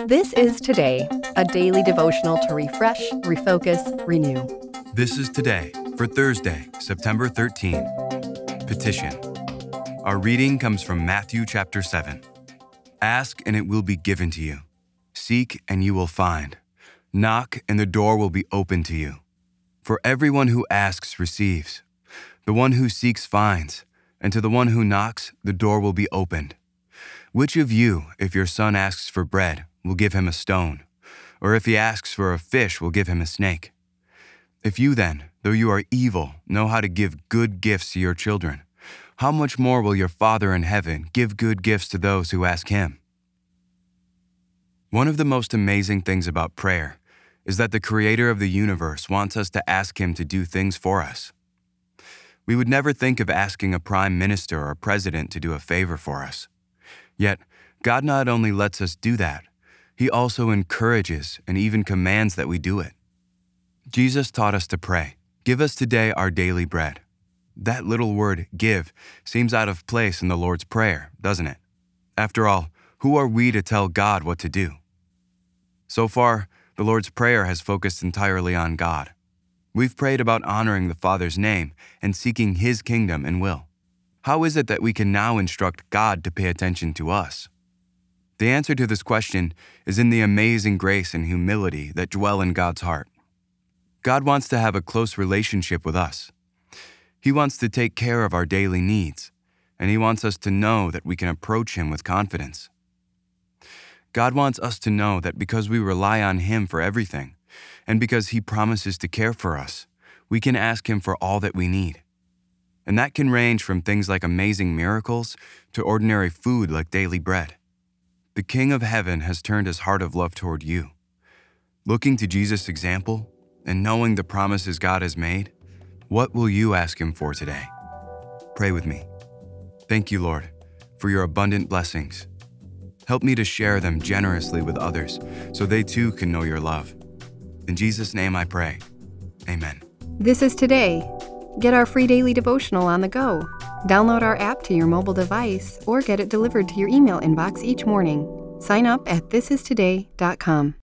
This is Today, a daily devotional to refresh, refocus, renew. This is Today for Thursday, September 13. Petition. Our reading comes from Matthew chapter 7. Ask and it will be given to you. Seek and you will find. Knock and the door will be opened to you. For everyone who asks receives. The one who seeks finds. And to the one who knocks, the door will be opened. Which of you, if your son asks for bread, will give him a stone? Or if he asks for a fish, will give him a snake? If you then, though you are evil, know how to give good gifts to your children, how much more will your Father in heaven give good gifts to those who ask him? One of the most amazing things about prayer is that the Creator of the universe wants us to ask him to do things for us. We would never think of asking a prime minister or president to do a favor for us. Yet, God not only lets us do that, he also encourages and even commands that we do it. Jesus taught us to pray, "Give us today our daily bread." That little word, give, seems out of place in the Lord's Prayer, doesn't it? After all, who are we to tell God what to do? So far, the Lord's Prayer has focused entirely on God. We've prayed about honoring the Father's name and seeking his kingdom and will. How is it that we can now instruct God to pay attention to us? The answer to this question is in the amazing grace and humility that dwell in God's heart. God wants to have a close relationship with us. He wants to take care of our daily needs, and he wants us to know that we can approach him with confidence. God wants us to know that because we rely on him for everything, and because he promises to care for us, we can ask him for all that we need. And that can range from things like amazing miracles to ordinary food like daily bread. The King of Heaven has turned his heart of love toward you. Looking to Jesus' example and knowing the promises God has made, what will you ask him for today? Pray with me. Thank you, Lord, for your abundant blessings. Help me to share them generously with others so they too can know your love. In Jesus' name I pray. Amen. This is Today. Get our free daily devotional on the go. Download our app to your mobile device or get it delivered to your email inbox each morning. Sign up at thisistoday.com.